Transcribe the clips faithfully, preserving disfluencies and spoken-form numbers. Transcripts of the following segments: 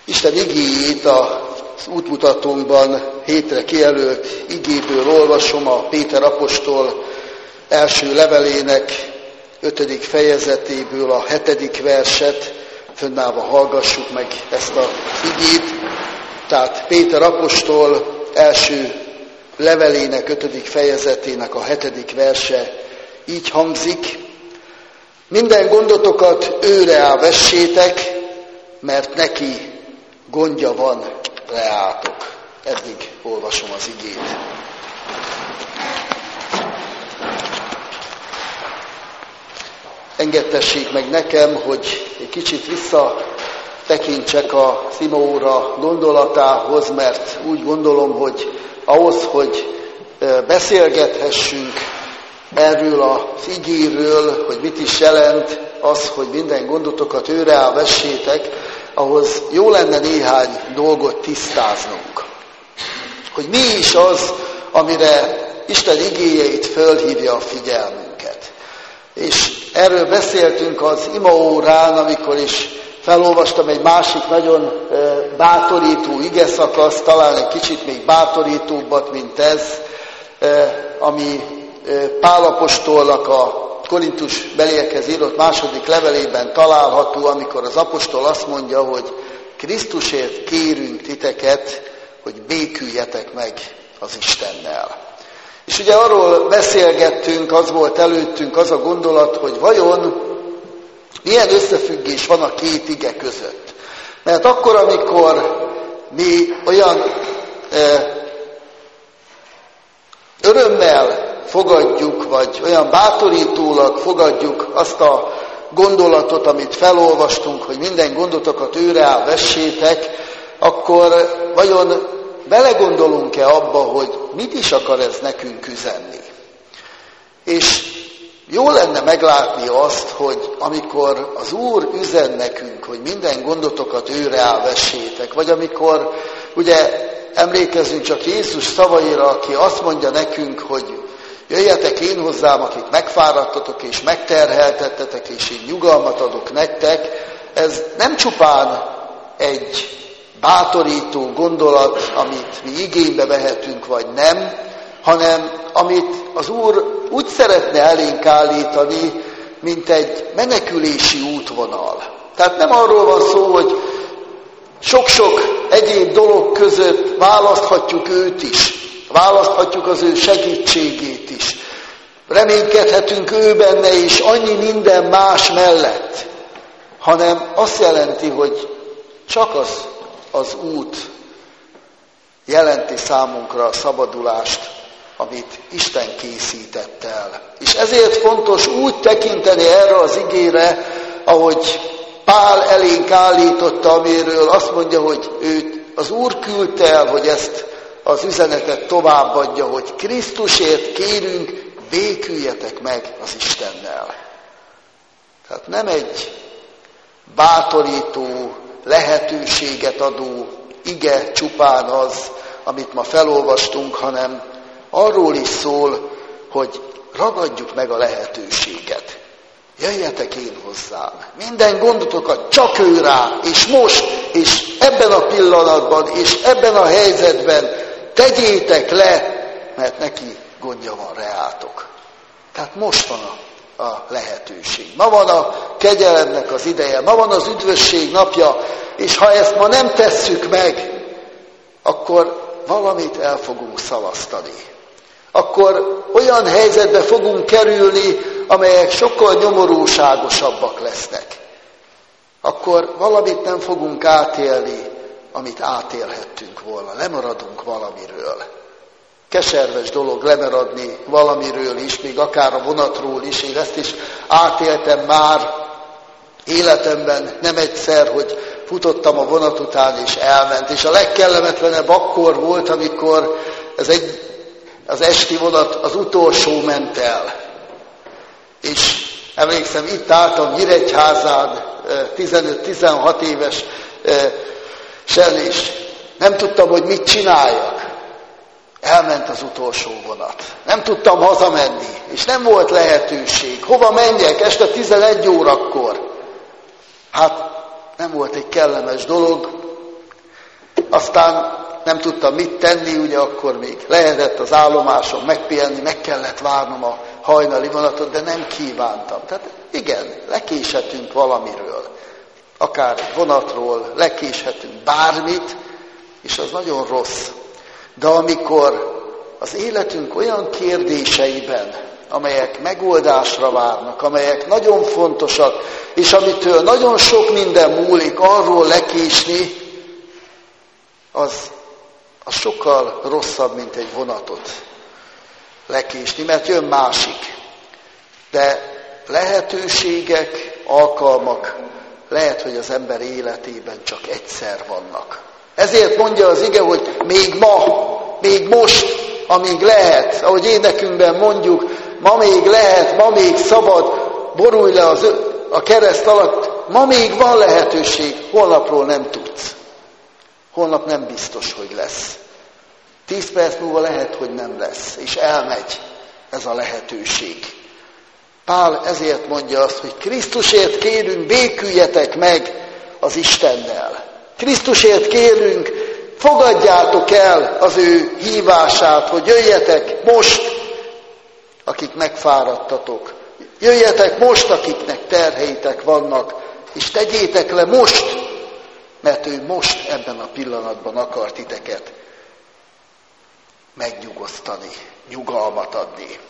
Isten igéjét az útmutatónkban hétre kijelölt igéből olvasom, a Péter apostol első levelének ötödik fejezetéből a hetedik verset, fönnállva hallgassuk meg ezt az igét. Tehát Péter apostol első levelének ötödik fejezetének a hetedik verse így hangzik: minden gondotokat őre áll vessétek, mert neki gondja van reátok. Eddig olvasom az igét. Engedtessék meg nekem, hogy egy kicsit visszatekintsek a ima óra gondolatához, mert úgy gondolom, hogy ahhoz, hogy beszélgethessünk erről az igéről, hogy mit is jelent az, hogy minden gondotokat őre áll vessétek, ahhoz jó lenne néhány dolgot tisztáznunk. Hogy mi is az, amire Isten igéjeit fölhívja a figyelmünket. És erről beszéltünk az imaórán, amikor is felolvastam egy másik nagyon bátorító igeszakaszt, talán egy kicsit még bátorítóbbat, mint ez, ami Pál apostolnak a Korintus beliekhez írott második levelében található, amikor az apostol azt mondja, hogy Krisztusért kérünk titeket, hogy béküljetek meg az Istennel. És ugye arról beszélgettünk, az volt előttünk az a gondolat, hogy vajon milyen összefüggés van a két ige között. Mert akkor, amikor mi olyan e, örömmel fogadjuk, vagy olyan bátorítólag fogadjuk azt a gondolatot, amit felolvastunk, hogy minden gondotokat őre áll vessétek, akkor vajon belegondolunk-e abba, hogy mit is akar ez nekünk üzenni? És jó lenne meglátni azt, hogy amikor az Úr üzen nekünk, hogy minden gondotokat őre áll vessétek, vagy amikor, ugye emlékezzünk csak Jézus szavaira, aki azt mondja nekünk, hogy jöjjetek én hozzám, akik megfáradtatok és megterheltettetek, és én nyugalmat adok nektek. Ez nem csupán egy bátorító gondolat, amit mi igénybe vehetünk, vagy nem, hanem amit az Úr úgy szeretne elénk állítani, mint egy menekülési útvonal. Tehát nem arról van szó, hogy sok-sok egyéb dolog között választhatjuk őt is, választhatjuk az ő segítségét is. Reménykedhetünk ő benne és annyi minden más mellett, hanem azt jelenti, hogy csak az, az út jelenti számunkra a szabadulást, amit Isten készített el. És ezért fontos úgy tekinteni erre az igére, ahogy Pál elénk állította, amiről azt mondja, hogy őt az Úr küldte el, hogy ezt az üzenetet továbbadja, hogy Krisztusért kérünk, béküljetek meg az Istennel. Tehát nem egy bátorító, lehetőséget adó ige csupán az, amit ma felolvastunk, hanem arról is szól, hogy ragadjuk meg a lehetőséget. Jöjjetek én hozzám. Minden gondotokat csak ő rá, és most, és ebben a pillanatban, és ebben a helyzetben tegyétek le, mert neki gondja van reátok. Tehát most van a, a lehetőség. Ma van a kegyelemnek az ideje, ma van az üdvösség napja, és ha ezt ma nem tesszük meg, akkor valamit el fogunk szalasztani. Akkor olyan helyzetbe fogunk kerülni, amelyek sokkal nyomorúságosabbak lesznek. Akkor valamit nem fogunk átélni, amit átélhettünk volna. Lemaradunk valamiről. Keserves dolog lemaradni valamiről is, még akár a vonatról is. Én ezt is átéltem már életemben nem egyszer, hogy futottam a vonat után és elment. És a legkellemetlenebb akkor volt, amikor ez egy, az esti vonat az utolsó ment el. És emlékszem, itt álltam Nyíregyházán, tizenöt-tizenhat éves sen, és nem tudtam, hogy mit csináljak. Elment az utolsó vonat. Nem tudtam hazamenni, és nem volt lehetőség. Hova menjek este tizenegy órakor? Hát nem volt egy kellemes dolog, aztán nem tudtam mit tenni, ugye akkor még lehetett az állomáson megpihenni, meg kellett várnom a hajnali vonatot, de nem kívántam. Tehát igen, lekéshetünk valamiről, akár vonatról, lekéshetünk bármit, és az nagyon rossz. De amikor az életünk olyan kérdéseiben, amelyek megoldásra várnak, amelyek nagyon fontosak, és amitől nagyon sok minden múlik, arról lekésni, az, az sokkal rosszabb, mint egy vonatot lekésni, mert jön másik. De lehetőségek, alkalmak lehet, hogy az ember életében csak egyszer vannak. Ezért mondja az ige, hogy még ma, még most, amíg lehet, ahogy énekünkben mondjuk, ma még lehet, ma még szabad, borulj le az, a kereszt alatt, ma még van lehetőség, holnapról nem tudsz. Holnap nem biztos, hogy lesz. Tíz perc múlva lehet, hogy nem lesz, és elmegy ez a lehetőség. Pál ezért mondja azt, hogy Krisztusért kérünk, béküljetek meg az Istennel. Krisztusért kérünk, fogadjátok el az ő hívását, hogy jöjjetek most, akik megfáradtatok. Jöjjetek most, akiknek terheitek vannak, és tegyétek le most, mert ő most ebben a pillanatban akar titeket megnyugosztani, nyugalmat adni.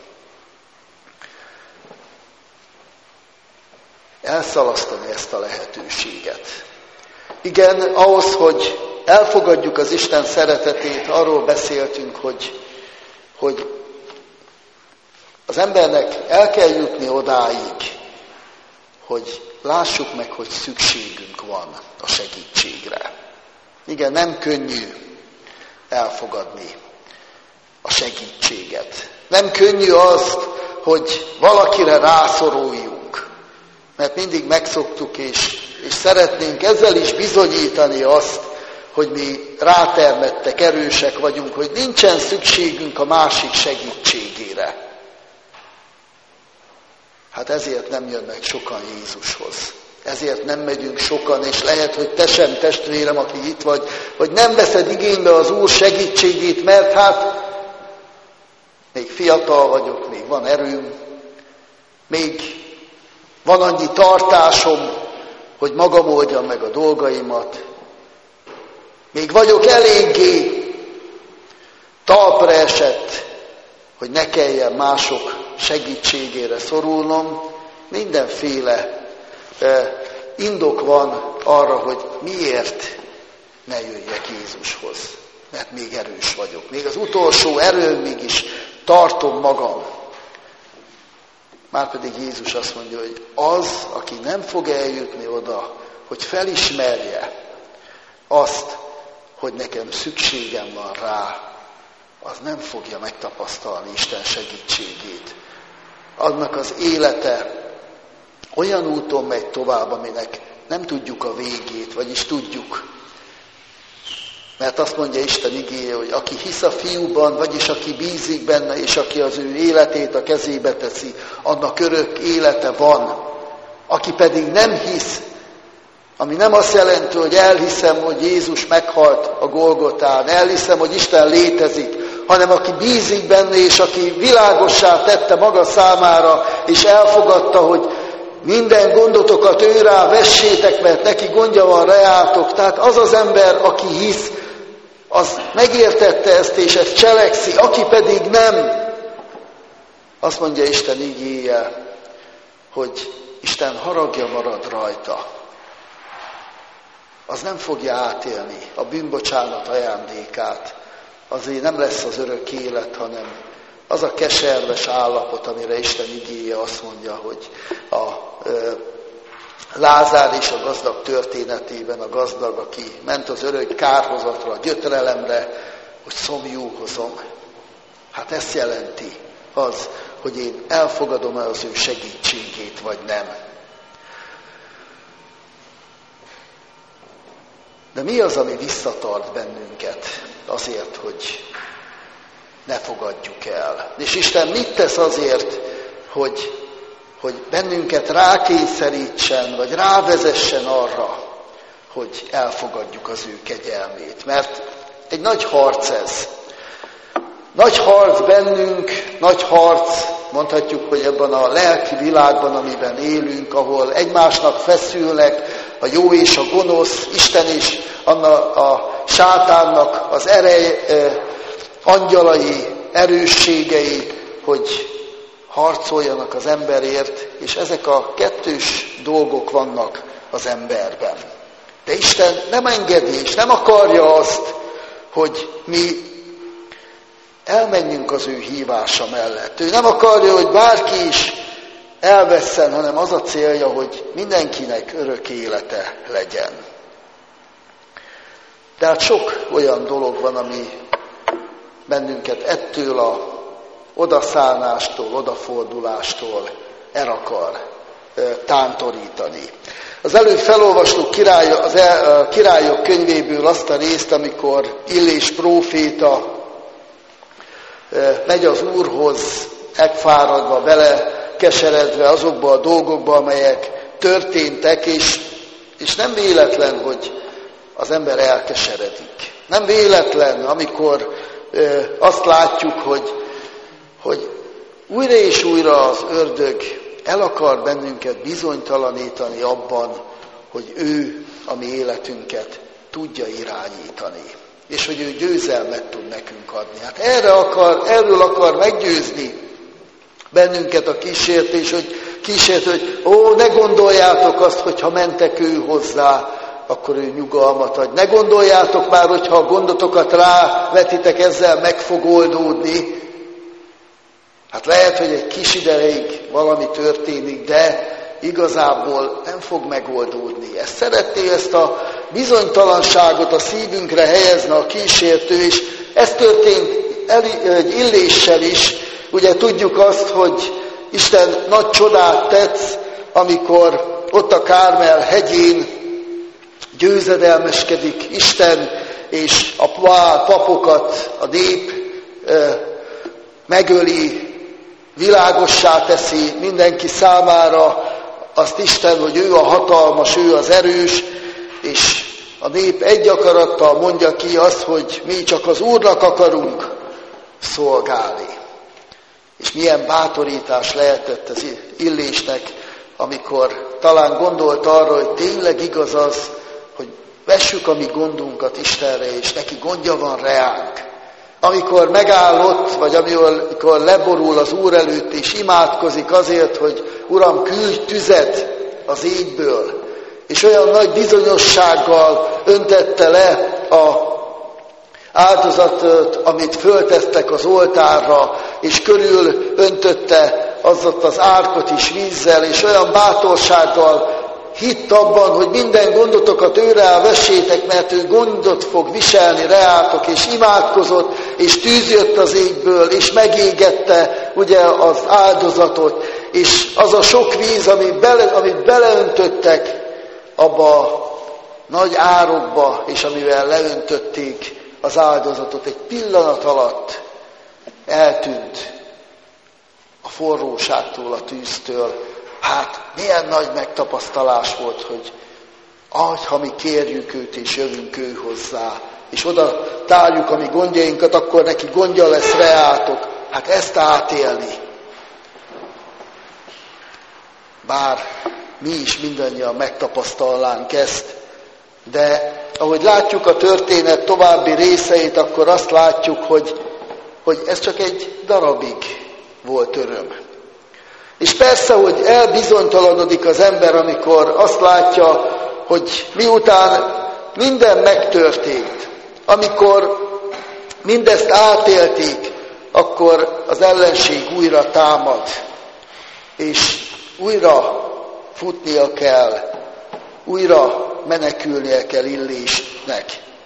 Elszalasztani ezt a lehetőséget. Igen, ahhoz, hogy elfogadjuk az Isten szeretetét, arról beszéltünk, hogy, hogy az embernek el kell jutni odáig, hogy lássuk meg, hogy szükségünk van a segítségre. Igen, nem könnyű elfogadni a segítséget. Nem könnyű azt, hogy valakire rászoruljunk, mert mindig megszoktuk, és, és szeretnénk ezzel is bizonyítani azt, hogy mi rátermettek, erősek vagyunk, hogy nincsen szükségünk a másik segítségére. Hát ezért nem jönnek sokan Jézushoz. Ezért nem megyünk sokan, és lehet, hogy te sem, testvérem, aki itt vagy, hogy nem veszed igénybe az Úr segítségét, mert hát még fiatal vagyok, még van erőm, még van annyi tartásom, hogy magam oldjam meg a dolgaimat. Még vagyok eléggé talpra esett, hogy ne kelljen mások segítségére szorulnom. Mindenféle eh, indok van arra, hogy miért ne jöjjek Jézushoz. Mert még erős vagyok. Még az utolsó erőmig is tartom magam. Márpedig Jézus azt mondja, hogy az, aki nem fog eljutni oda, hogy felismerje azt, hogy nekem szükségem van rá, az nem fogja megtapasztalni Isten segítségét. Annak az élete olyan úton megy tovább, aminek nem tudjuk a végét, vagyis tudjuk. Mert azt mondja Isten igéje, hogy aki hisz a Fiúban, vagyis aki bízik benne, és aki az ő életét a kezébe teszi, annak örök élete van. Aki pedig nem hisz, ami nem azt jelenti, hogy elhiszem, hogy Jézus meghalt a Golgotán, elhiszem, hogy Isten létezik, hanem aki bízik benne, és aki világossá tette maga számára, és elfogadta, hogy minden gondotokat ő rá vessétek, mert neki gondja van reátok. Tehát az az ember, aki hisz, az megértette ezt, és ezt cselekszi. Aki pedig nem, azt mondja Isten igéje, hogy Isten haragja marad rajta. Az nem fogja átélni a bűnbocsánat ajándékát. Azért nem lesz az örök élet, hanem az a keserves állapot, amire Isten igéje azt mondja, hogy a ö, Lázár és a gazdag történetében a gazdag, aki ment az örök kárhozatra, a gyötrelemre, hogy szomjúhozom. Hát ezt jelenti az, hogy én elfogadom-e az ő segítségét, vagy nem. De mi az, ami visszatart bennünket azért, hogy ne fogadjuk el? És Isten mit tesz azért, hogy, hogy bennünket rákényszerítsen, vagy rávezessen arra, hogy elfogadjuk az ő kegyelmét. Mert egy nagy harc ez. Nagy harc bennünk, nagy harc, mondhatjuk, hogy ebben a lelki világban, amiben élünk, ahol egymásnak feszülnek a jó és a gonosz, Isten és annak a sátánnak az erej, angyalai, erősségei, hogy harcoljanak az emberért, és ezek a kettős dolgok vannak az emberben. De Isten nem engedi, és nem akarja azt, hogy mi elmenjünk az ő hívása mellett. Ő nem akarja, hogy bárki is elvesszen, hanem az a célja, hogy mindenkinek örök élete legyen. De hát sok olyan dolog van, ami bennünket ettől a odaszállnástól, odafordulástól el akar e, tántorítani. Az előbb felolvastuk király, az el, a királyok könyvéből azt a részt, amikor Illés próféta e, megy az Úrhoz, megfáradva, bele keseredve azokba a dolgokba, amelyek történtek, és, és nem véletlen, hogy az ember elkeseredik. Nem véletlen, amikor e, azt látjuk, hogy, hogy újra és újra az ördög el akar bennünket bizonytalanítani abban, hogy ő a mi életünket tudja irányítani, és hogy ő győzelmet tud nekünk adni. Hát erre akar, erről akar meggyőzni bennünket a kísértés, hogy kísért, hogy ó, ne gondoljátok azt, hogy ha mentek ő hozzá, akkor ő nyugalmat ad. Ne gondoljátok már, hogyha a gondotokat rávetitek, ezzel meg fog oldódni. Hát lehet, hogy egy kis ideig valami történik, de igazából nem fog megoldódni. Ezt szeretné, ezt a bizonytalanságot a szívünkre helyezni a kísértő, és ez történt egy Illéssel is. Ugye tudjuk azt, hogy Isten nagy csodát tett, amikor ott a Kármel hegyén győzedelmeskedik Isten, és a papokat a nép megöli, világossá teszi mindenki számára azt Isten, hogy ő a hatalmas, ő az erős, és a nép egy akarattal mondja ki azt, hogy mi csak az Úrnak akarunk szolgálni. És milyen bátorítás lehetett az Illésnek, amikor talán gondolt arra, hogy tényleg igaz az, hogy vessük a mi gondunkat Istenre, és neki gondja van reánk. Amikor megállott, vagy amikor leborul az Úr előtt, és imádkozik azért, hogy Uram, küldj tüzet az égből, és olyan nagy bizonyossággal öntette le a áldozatot, amit föltettek az oltárra, és körül öntötte azzat az árkot is vízzel, és olyan bátorsággal hitt abban, hogy minden gondotokat őre vessétek, mert ő gondot fog viselni reátok, és imádkozott, és tűz jött az égből, és megégette ugye az áldozatot, és az a sok víz, amit, bele, amit beleöntöttek abba a nagy árokba, és amivel leöntötték az áldozatot, egy pillanat alatt eltűnt a forróságtól, a tűztől. Hát milyen nagy megtapasztalás volt, hogy ahogy ha mi kérjük őt, és jövünk ő hozzá, és oda tárjuk a mi gondjainkat, akkor neki gondja lesz reátok. Hát ezt átélni. Bár mi is mindannyian megtapasztalnánk ezt, de ahogy látjuk a történet további részeit, akkor azt látjuk, hogy, hogy ez csak egy darabig volt öröm. És persze, hogy elbizonytalanodik az ember, amikor azt látja, hogy miután minden megtörtént, amikor mindezt átélték, akkor az ellenség újra támad, és újra futnia kell, újra menekülnie kell Illésnek.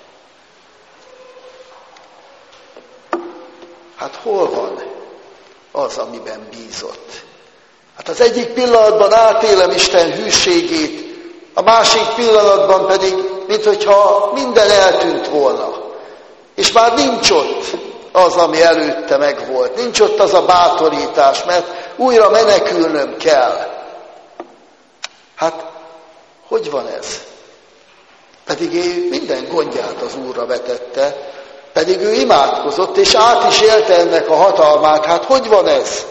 Hát hol van az, amiben bízott? Hát az egyik pillanatban átélem Isten hűségét, a másik pillanatban pedig, minthogyha minden eltűnt volna. És már nincs ott az, ami előtte megvolt. Nincs ott az a bátorítás, mert újra menekülnöm kell. Hát, hogy van ez? Pedig ő minden gondját az Úrra vetette, pedig ő imádkozott, és át is élte ennek a hatalmát. Hát hogy van ez?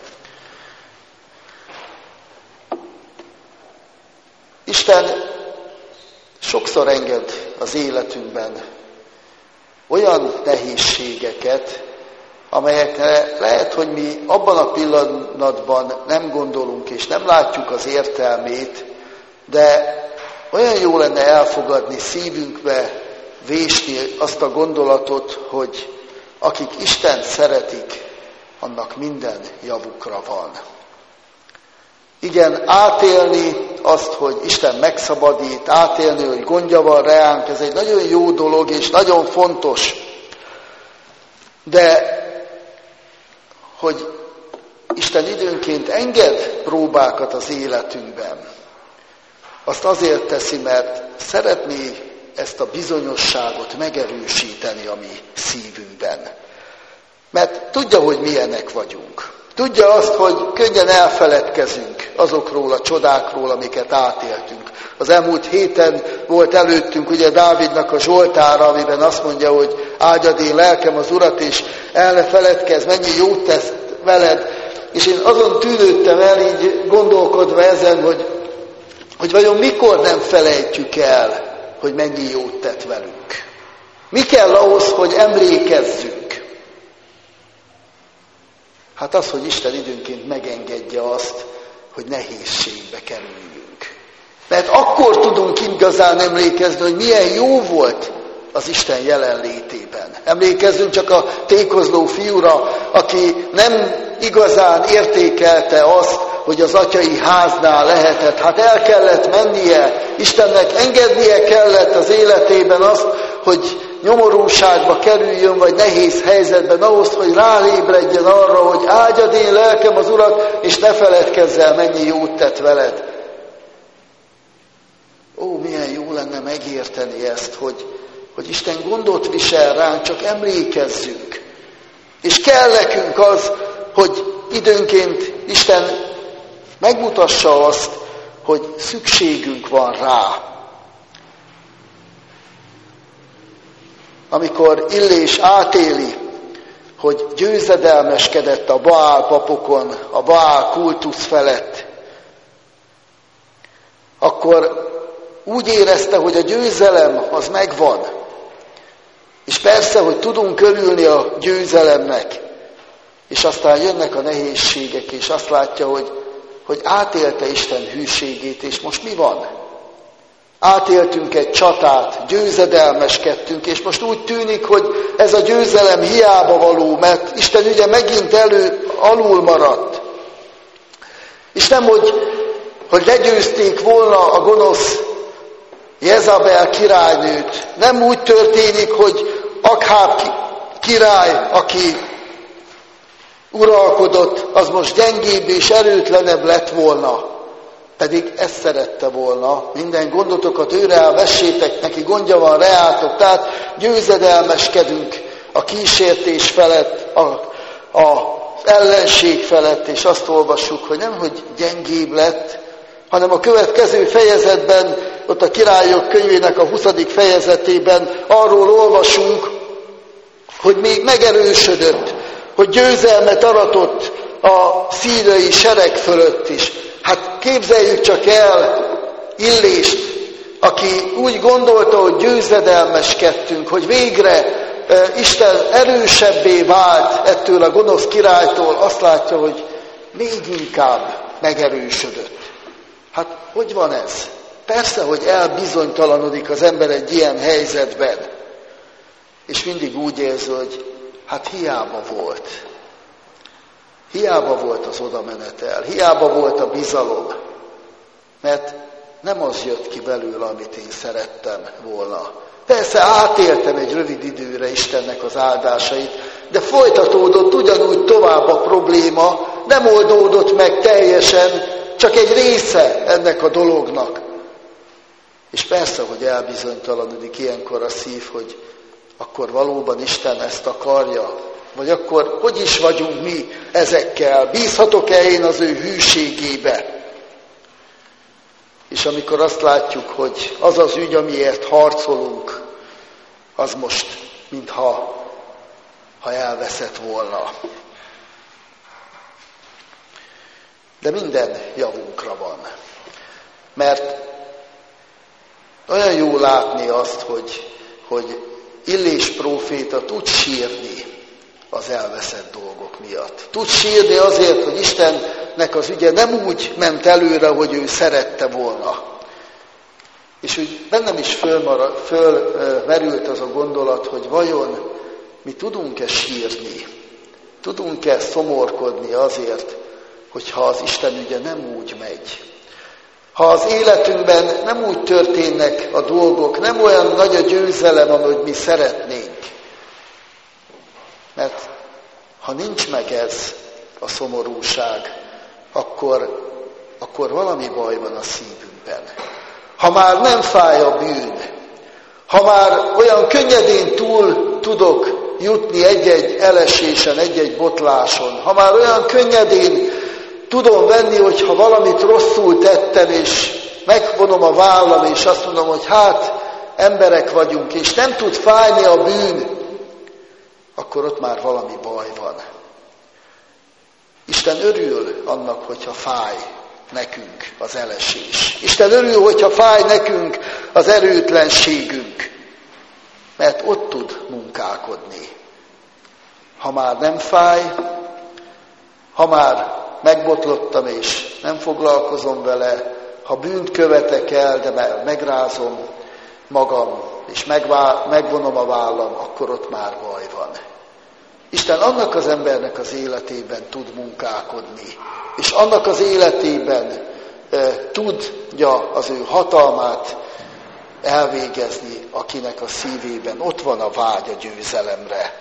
Isten sokszor enged az életünkben olyan nehézségeket, amelyekre lehet, hogy mi abban a pillanatban nem gondolunk, és nem látjuk az értelmét, de olyan jó lenne elfogadni, szívünkbe vésni azt a gondolatot, hogy akik Istent szeretik, annak minden javukra van. Igen, átélni azt, hogy Isten megszabadít, átélni, hogy gondja van reánk, ez egy nagyon jó dolog, és nagyon fontos. De hogy Isten időnként enged próbákat az életünkben, azt azért teszi, mert szeretné ezt a bizonyosságot megerősíteni a mi szívünkben. Mert tudja, hogy milyenek vagyunk. Tudja azt, hogy könnyen elfeledkezünk azokról a csodákról, amiket átéltünk. Az elmúlt héten volt előttünk ugye Dávidnak a Zsoltára, amiben azt mondja, hogy áldjad én lelkem az Urat, és el ne feledkezz, mennyi jót tesz veled. És én azon tűnődtem el, így gondolkodva ezen, hogy, hogy vajon mikor nem felejtjük el, hogy mennyi jót tett velünk. Mi kell ahhoz, hogy emlékezzünk? Hát az, hogy Isten időnként megengedje azt, hogy nehézségbe kerüljünk. Mert akkor tudunk igazán emlékezni, hogy milyen jó volt az Isten jelenlétében. Emlékezzünk csak a tékozló fiúra, aki nem igazán értékelte azt, hogy az atyai háznál lehetett. Hát el kellett mennie, Istennek engednie kellett az életében azt, hogy nyomorúságba kerüljön, vagy nehéz helyzetben ahhoz, hogy rálébredjen arra, hogy áldjad én lelkem az Urat, és ne feledkezz el, mennyi jót tett veled. Ó, milyen jó lenne megérteni ezt, hogy, hogy Isten gondot visel ránk, csak emlékezzünk. És kell nekünk az, hogy időnként Isten megmutassa azt, hogy szükségünk van rá. Amikor Illés átéli, hogy győzedelmeskedett a Baál papokon, a Baál kultusz felett, akkor úgy érezte, hogy a győzelem az megvan. És persze, hogy tudunk örülni a győzelemnek, és aztán jönnek a nehézségek, és azt látja, hogy, hogy átélte Isten hűségét, és most mi van? Átéltünk egy csatát, győzedelmeskedtünk, és most úgy tűnik, hogy ez a győzelem hiába való, mert Isten ugye megint elő, alul maradt. És nem, hogy, hogy legyőzték volna a gonosz Jezabel királynőt. Nem úgy történik, hogy Akháb király, aki uralkodott, az most gyengébb és erőtlenebb lett volna. Pedig ezt szerette volna. Minden gondotokat őre elvessétek, neki gondja van reátok. Tehát győzedelmeskedünk a kísértés felett, a, a, az ellenség felett, és azt olvassuk, hogy nem, hogy gyengébb lett, hanem a következő fejezetben, ott a Királyok könyvének a huszadik fejezetében arról olvasunk, hogy még megerősödött, hogy győzelmet aratott a szíriai sereg fölött is. Hát képzeljük csak el Illést, aki úgy gondolta, hogy győzedelmeskedtünk, hogy végre e, Isten erősebbé vált ettől a gonosz királytól, azt látja, hogy még inkább megerősödött. Hát hogy van ez? Persze, hogy elbizonytalanodik az ember egy ilyen helyzetben, és mindig úgy érzi, hogy hát hiába volt. Hiába volt az odamenetel, hiába volt a bizalom, mert nem az jött ki belőle, amit én szerettem volna. Persze átéltem egy rövid időre Istennek az áldásait, de folytatódott ugyanúgy tovább a probléma, nem oldódott meg teljesen, csak egy része ennek a dolognak. És persze, hogy elbizonytalanodik ilyenkor a szív, hogy akkor valóban Isten ezt akarja, vagy akkor hogy is vagyunk mi ezekkel? Bízhatok-e én az ő hűségébe? és amikor azt látjuk, hogy az az ügy, amiért harcolunk, az most, mintha ha elveszett volna. De minden javunkra van. Mert olyan jó látni azt, hogy, hogy Illés próféta tud sírni az elveszett dolgok miatt. Tud sírni azért, hogy Istennek az ügye nem úgy ment előre, hogy ő szerette volna. És úgy bennem is fölmerült föl, az a gondolat, hogy vajon mi tudunk-e sírni, tudunk-e szomorkodni azért, hogyha az Isten ügye nem úgy megy. Ha az életünkben nem úgy történnek a dolgok, nem olyan nagy a győzelem, ahogy mi szeretnénk. Mert ha nincs meg ez a szomorúság, akkor, akkor valami baj van a szívünkben. Ha már nem fáj a bűn, ha már olyan könnyedén túl tudok jutni egy-egy elesésen, egy-egy botláson, ha már olyan könnyedén tudom venni, hogy ha valamit rosszul tettem, és megvonom a vállam, és azt mondom, hogy hát emberek vagyunk, és nem tud fájni a bűn, akkor ott már valami baj van. Isten örül annak, hogyha fáj nekünk az elesés. Isten örül, hogyha fáj nekünk az erőtlenségünk, mert ott tud munkálkodni. Ha már nem fáj, ha már megbotlottam és nem foglalkozom vele, ha bűnt követek el, de megrázom magam, és megvá- megvonom a vállam, akkor ott már baj van. Isten annak az embernek az életében tud munkálkodni, és annak az életében e, tudja az ő hatalmát elvégezni, akinek a szívében ott van a vágy a győzelemre.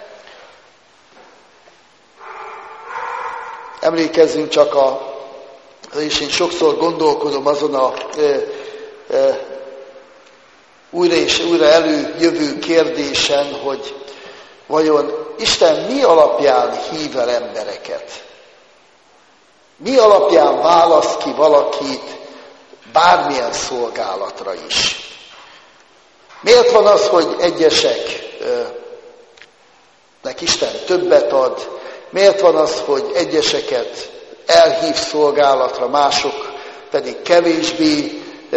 Emlékezzünk csak a, és én sokszor gondolkodom azon a e, e, újra és újra előjövő kérdésen, hogy vajon Isten mi alapján hív el embereket? Mi alapján választ ki valakit bármilyen szolgálatra is? Miért van az, hogy egyeseknek Isten többet ad? Miért van az, hogy egyeseket elhív szolgálatra, mások pedig kevésbé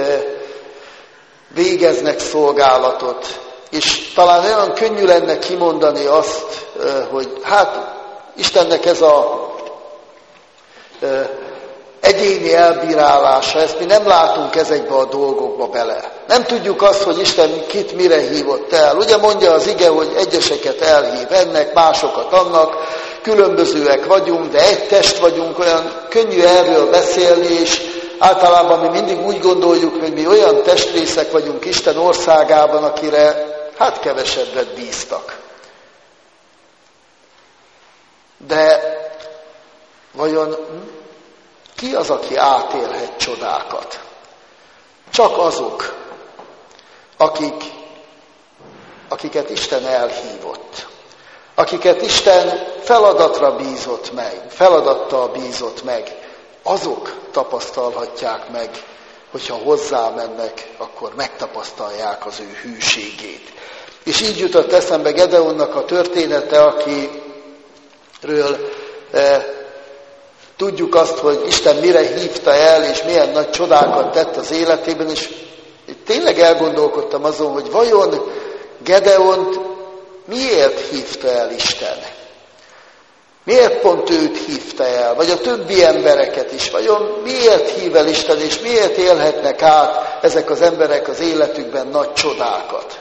végeznek szolgálatot? És talán olyan könnyű lenne kimondani azt, hogy hát Istennek ez a egyéni elbírálása, ezt mi nem látunk ezekbe a dolgokba bele. Nem tudjuk azt, hogy Isten kit mire hívott el. Ugye mondja az ige, hogy egyeseket elhív ennek, másokat annak, különbözőek vagyunk, de egy test vagyunk, olyan könnyű erről beszélni, és általában mi mindig úgy gondoljuk, hogy mi olyan testrészek vagyunk Isten országában, akire hát kevesebbet bíztak. De vajon ki az, aki átélhet csodákat? Csak azok, akik, akiket Isten elhívott, akiket Isten feladatra bízott meg, feladattal bízott meg, azok tapasztalhatják meg, hogyha hozzá mennek, akkor megtapasztalják az ő hűségét. És így jutott eszembe Gedeonnak a története, akiről e, tudjuk azt, hogy Isten mire hívta el, és milyen nagy csodákat tett az életében, és tényleg elgondolkodtam azon, hogy vajon Gedeont miért hívta el Isten? Miért pont őt hívta el, vagy a többi embereket is? Vajon miért hív el Isten, és miért élhetnek át ezek az emberek az életükben nagy csodákat?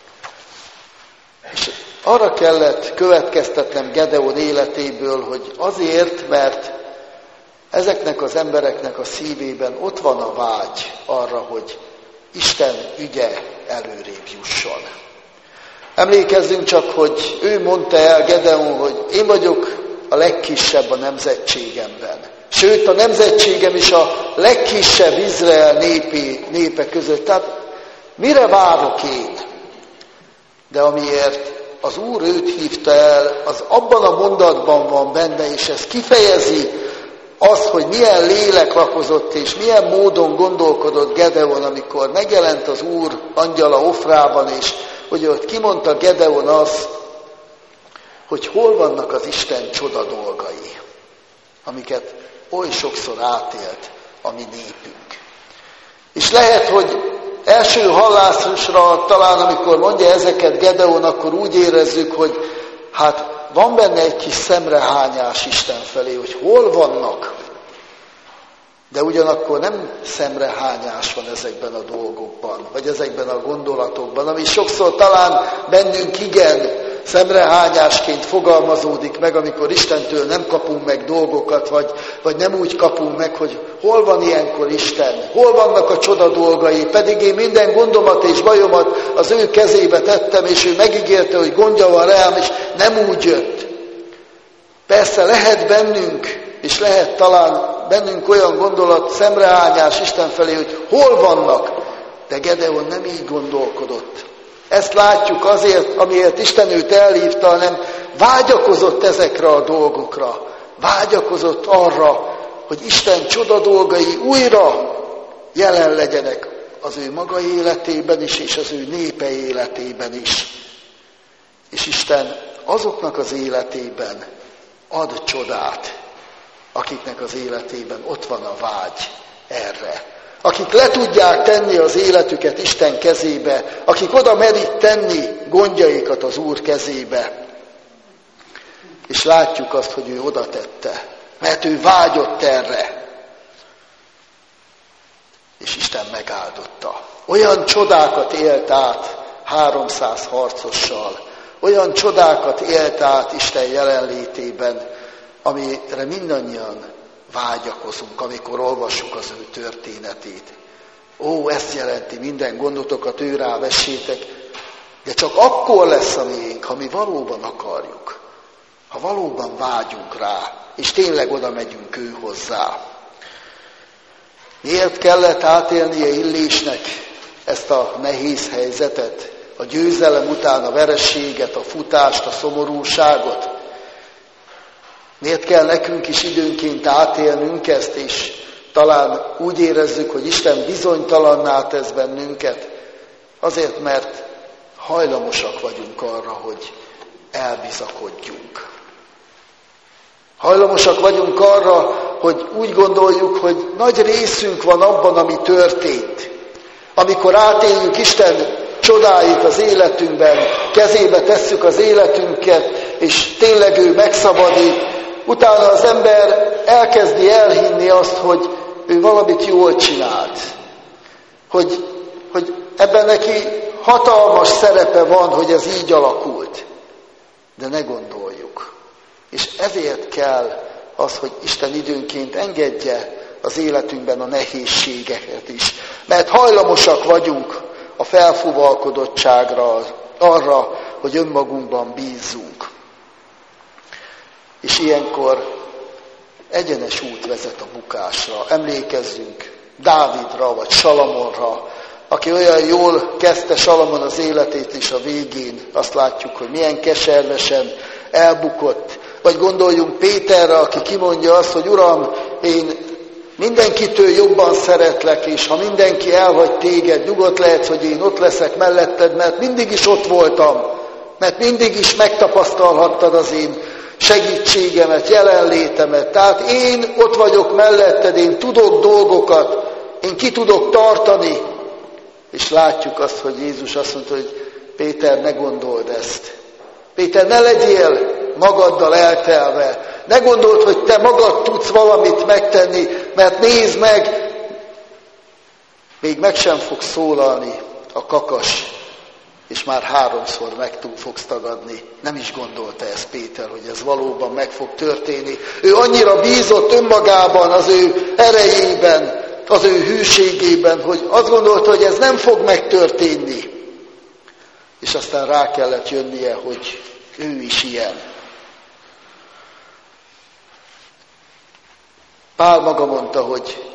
És arra kellett következtetnem Gedeon életéből, hogy azért, mert ezeknek az embereknek a szívében ott van a vágy arra, hogy Isten ügye előrébb jusson. Emlékezzünk csak, hogy ő mondta el Gedeon, hogy én vagyok a legkisebb a nemzetségemben. Sőt, a nemzetségem is a legkisebb Izrael népi, népe között. Tehát mire várok én? De amiért az Úr őt hívta el, az abban a mondatban van benne, és ez kifejezi azt, hogy milyen lélek lakozott és milyen módon gondolkodott Gedeon, amikor megjelent az Úr angyala Ofrában, és hogy ott kimondta Gedeon azt, hogy hol vannak az Isten csoda dolgai, amiket oly sokszor átélt a mi népünk. És lehet, hogy első hallásra talán, amikor mondja ezeket Gedeon, akkor úgy érezzük, hogy hát van benne egy kis szemrehányás Isten felé, hogy hol vannak. De ugyanakkor nem szemrehányás van ezekben a dolgokban, vagy ezekben a gondolatokban, ami sokszor talán bennünk igen szemrehányásként fogalmazódik meg, amikor Istentől nem kapunk meg dolgokat, vagy, vagy nem úgy kapunk meg, hogy hol van ilyenkor Isten, hol vannak a csoda dolgai, pedig én minden gondomat és bajomat az ő kezébe tettem, és ő megígérte, hogy gondja van rám, és nem úgy jött. Persze lehet bennünk, és lehet talán bennünk olyan gondolat, szemrehányás Isten felé, hogy hol vannak, de Gedeon nem így gondolkodott. Ezt látjuk azért, amiért Isten őt elhívta, hanem vágyakozott ezekre a dolgokra. Vágyakozott arra, hogy Isten csoda dolgai újra jelen legyenek az ő maga életében is, és az ő népe életében is. És Isten azoknak az életében ad csodát, akiknek az életében ott van a vágy erre. Akik le tudják tenni az életüket Isten kezébe, akik oda merik tenni gondjaikat az Úr kezébe. És látjuk azt, hogy ő oda tette, mert ő vágyott erre. És Isten megáldotta. Olyan csodákat élt át háromszáz harcossal, olyan csodákat élt át Isten jelenlétében, amire mindannyian vágyakozunk, amikor olvassuk az ő történetét. Ó, ezt jelenti, minden gondotokat ő rá vessétek, de csak akkor lesz a miénk, ha mi valóban akarjuk, ha valóban vágyunk rá, és tényleg oda megyünk ő hozzá. Miért kellett átélnie Illésnek ezt a nehéz helyzetet, a győzelem után a vereséget, a futást, a szomorúságot? Miért kell nekünk is időnként átélnünk ezt, és talán úgy érezzük, hogy Isten bizonytalanná tesz bennünket? Azért, mert hajlamosak vagyunk arra, hogy elbizakodjunk. Hajlamosak vagyunk arra, hogy úgy gondoljuk, hogy nagy részünk van abban, ami történt. Amikor átéljük Isten csodáit az életünkben, kezébe tesszük az életünket, és tényleg ő megszabadít, utána az ember elkezdi elhinni azt, hogy ő valamit jól csinált. Hogy, hogy ebben neki hatalmas szerepe van, hogy ez így alakult. De ne gondoljuk. És ezért kell az, hogy Isten időnként engedje az életünkben a nehézségeket is. Mert hajlamosak vagyunk a felfúvalkodottságra, arra, hogy önmagunkban bízzunk. És ilyenkor egyenes út vezet a bukásra. Emlékezzünk Dávidra vagy Salamonra, aki olyan jól kezdte Salamon az életét, és a végén azt látjuk, hogy milyen keservesen elbukott. Vagy gondoljunk Péterre, aki kimondja azt, hogy Uram, én mindenkitől jobban szeretlek, és ha mindenki elhagy téged, nyugodt lehetsz, hogy én ott leszek melletted, mert mindig is ott voltam, mert mindig is megtapasztalhattad az én segítségemet, jelenlétemet. Tehát én ott vagyok melletted, én tudok dolgokat, én ki tudok tartani. És látjuk azt, hogy Jézus azt mondta, hogy Péter, ne gondold ezt. Péter, ne legyél magaddal eltelve. Ne gondold, hogy te magad tudsz valamit megtenni, mert nézd meg, még meg sem fog szólalni a kakas, és már háromszor meg túl fogsz tagadni. Nem is gondolta ezt Péter, hogy ez valóban meg fog történni. Ő annyira bízott önmagában, az ő erejében, az ő hűségében, hogy azt gondolta, hogy ez nem fog megtörténni. És aztán rá kellett jönnie, hogy ő is ilyen. Pál maga mondta, hogy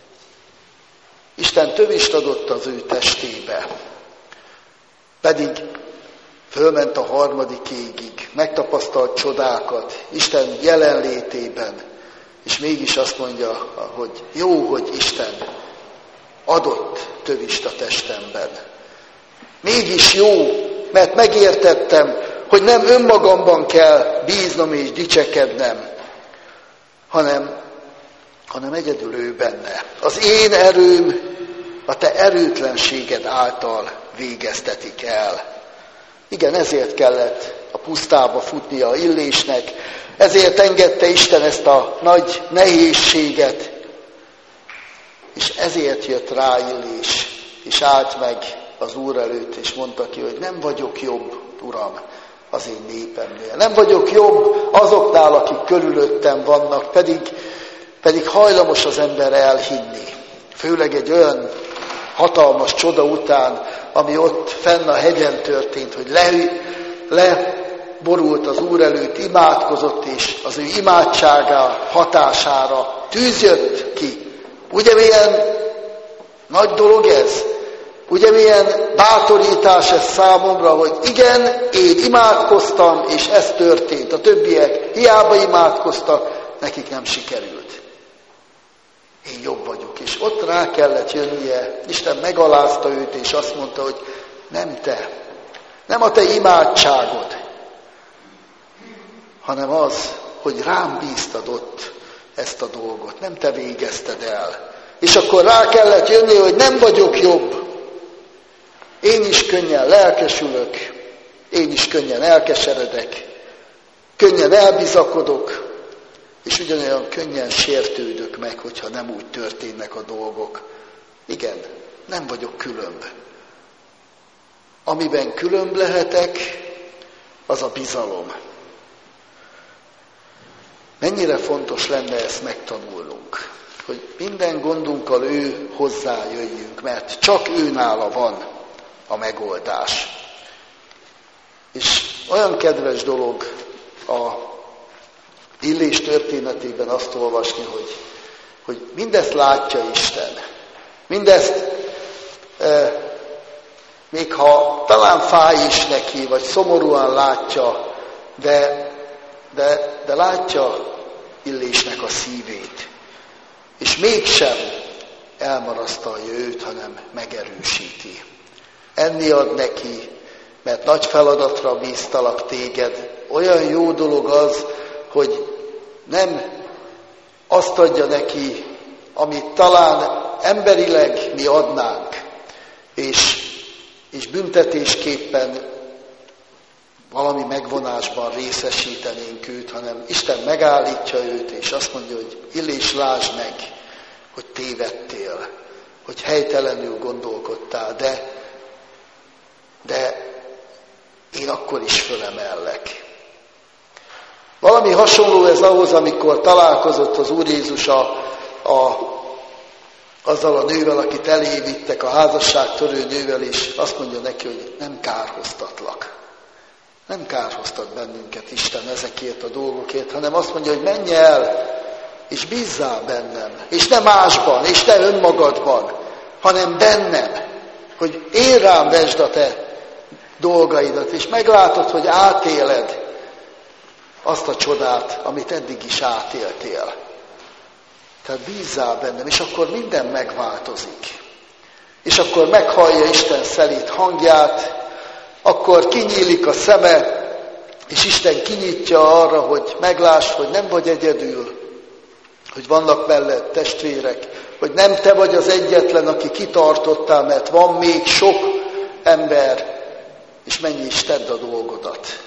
Isten tövist adott az ő testébe, pedig fölment a harmadik égig, megtapasztalt csodákat Isten jelenlétében, És mégis azt mondja, hogy jó, hogy Isten adott tövist a testemben. Mégis jó, mert megértettem, hogy nem önmagamban kell bíznom és dicsekednem, hanem, hanem egyedül ő benne. Az én erőm a te erőtlenséged által végeztetik el. Igen, ezért kellett a pusztába futnia Illésnek, ezért engedte Isten ezt a nagy nehézséget, és ezért jött rá Illés, és állt meg az Úr előtt, és mondta ki, hogy nem vagyok jobb, Uram, az én népemnél. Nem vagyok jobb azoknál, akik körülöttem vannak, pedig, pedig hajlamos az ember elhinni. Főleg egy olyan hatalmas csoda után, ami ott fenn a hegyen történt, hogy le, leborult az Úr előtt, imádkozott, és az ő imádsága hatására tűz jött ki. Ugye milyen nagy dolog ez? Ugye milyen bátorítás ez számomra, hogy igen, én imádkoztam, és ez történt. A többiek hiába imádkoztak, nekik nem sikerült. Én jobb vagyok. És ott rá kellett jönnie, Isten megalázta őt, és azt mondta, hogy nem te, nem a te imádságod, hanem az, hogy rám bíztad ott ezt a dolgot, nem te végezted el. És akkor rá kellett jönni, hogy nem vagyok jobb. Én is könnyen lelkesülök, én is könnyen elkeseredek, könnyen elbizakodok, és ugyanolyan könnyen sértődök meg, hogyha nem úgy történnek a dolgok. Igen, nem vagyok különb. Amiben különb lehetek, az a bizalom. Mennyire fontos lenne ezt megtanulnunk, hogy minden gondunkkal ő hozzájöjjünk, mert csak ő nála van a megoldás. És olyan kedves dolog a Illés történetében azt olvasni, hogy, hogy mindezt látja Isten. Mindezt, e, még ha talán fáj is neki, vagy szomorúan látja, de, de, de látja Illésnek a szívét. És mégsem elmarasztalja őt, hanem megerősíti. Enni ad neki, mert nagy feladatra bíztalak téged. Olyan jó dolog az, hogy nem azt adja neki, amit talán emberileg mi adnánk, és, és büntetésképpen valami megvonásban részesítenénk őt, hanem Isten megállítja őt, és azt mondja, hogy Illés, lásd meg, hogy tévedtél, hogy helytelenül gondolkodtál, de, de én akkor is fölemellek. Valami hasonló ez ahhoz, amikor találkozott az Úr Jézus a, a, azzal a nővel, akit elé vittek, a házasságtörő nővel, és azt mondja neki, hogy nem kárhoztatlak. Nem kárhoztat bennünket Isten ezekért a dolgokért, hanem azt mondja, hogy menj el, és bízzál bennem, és ne másban, és ne önmagadban, hanem bennem, hogy én rám vesd a te dolgaidat, és meglátod, hogy átéled azt a csodát, amit eddig is átéltél. Tehát bízzál bennem, és akkor minden megváltozik. És akkor meghallja Isten szelíd hangját, akkor kinyílik a szeme, és Isten kinyitja arra, hogy megláss, hogy nem vagy egyedül, hogy vannak mellett testvérek, hogy nem te vagy az egyetlen, aki kitartottál, mert van még sok ember, és menj és tedd a dolgodat.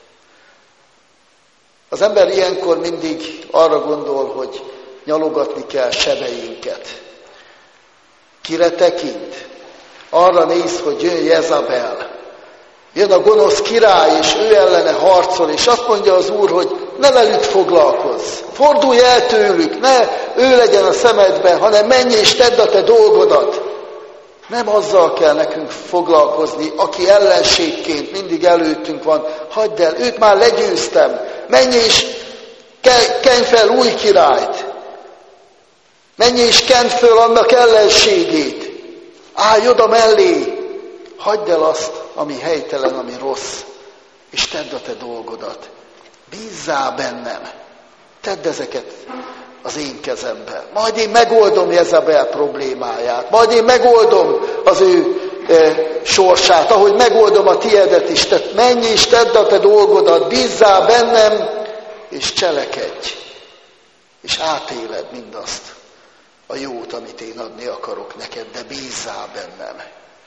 Az ember ilyenkor mindig arra gondol, hogy nyalogatni kell sebeinket. Kire tekint? Arra néz, hogy jön Jezabel. Jön a gonosz király, és ő ellene harcol, és azt mondja az Úr, hogy ne velük foglalkozz. Fordulj el tőlük, ne ő legyen a szemedben, hanem menj és tedd a te dolgodat. Nem azzal kell nekünk foglalkozni, aki ellenségként mindig előttünk van. Hagyd el, őt már legyőztem. Menj és kenj fel új királyt. Menj és kend föl annak ellenségét. Állj oda mellé. Hagyd el azt, ami helytelen, ami rossz, és tedd a te dolgodat. Bízzál bennem. Tedd ezeket az én kezemben. Majd én megoldom Jezebel problémáját. Majd én megoldom az ő e, sorsát, ahogy megoldom a tiedet is. Tehát menj és tedd a te dolgodat, bízzál bennem, és cselekedj. És átéled mindazt, a jót, amit én adni akarok neked, de bízzál bennem.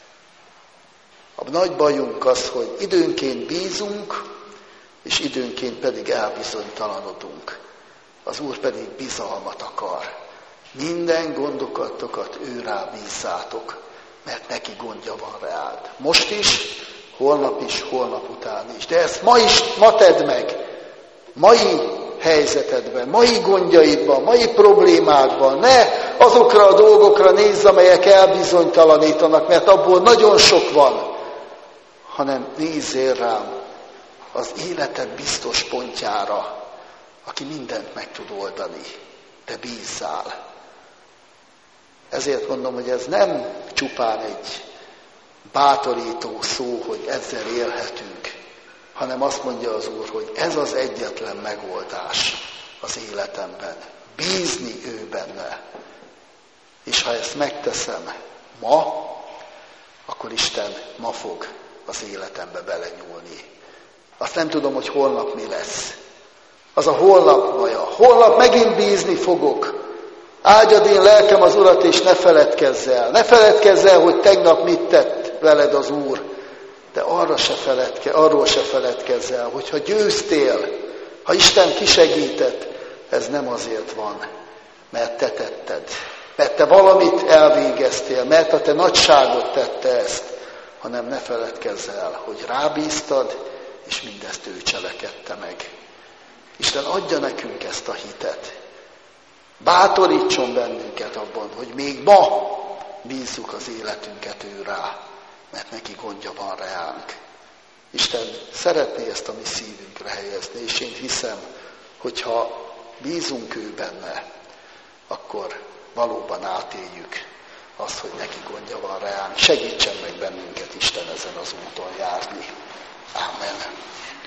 A nagy bajunk az, hogy időnként bízunk, és időnként pedig elbizonytalanodunk. Az Úr pedig bizalmat akar. Minden gondotokat ő rá bízzátok, mert neki gondja van rád. Most is, holnap is, holnap után is. De ezt ma is, ma tedd meg. Mai helyzetedben, mai gondjaidban, mai problémádban. Ne azokra a dolgokra nézz, amelyek elbizonytalanítanak, mert abból nagyon sok van, hanem nézzél rám az életed biztos pontjára, aki mindent meg tud oldani, de bízzál. Ezért mondom, hogy ez nem csupán egy bátorító szó, hogy ezzel élhetünk, hanem azt mondja az Úr, hogy ez az egyetlen megoldás az életemben. Bízni ő benne. És ha ezt megteszem ma, akkor Isten ma fog az életembe belenyúlni. Azt nem tudom, hogy holnap mi lesz. Az a holnap baja. Holnap megint bízni fogok. Áldjad én lelkem az Urat, és ne feledkezz el. Ne feledkezz el, hogy tegnap mit tett veled az Úr. De arra se feledke, arról se feledkezz el, hogyha győztél, ha Isten kisegített, ez nem azért van, mert te tetted. Mert te valamit elvégeztél, mert a te nagyságot tette ezt, hanem ne feledkezz el, hogy rábíztad, és mindezt ő cselekedte meg. Isten adja nekünk ezt a hitet. Bátorítson bennünket abban, hogy még ma bízzuk az életünket ő rá, mert neki gondja van ránk. Isten szeretné ezt a mi szívünkre helyezni, és én hiszem, hogyha bízunk ő benne, akkor valóban átéljük azt, hogy neki gondja van ránk. Segítsen meg bennünket Isten ezen az úton járni. Amen.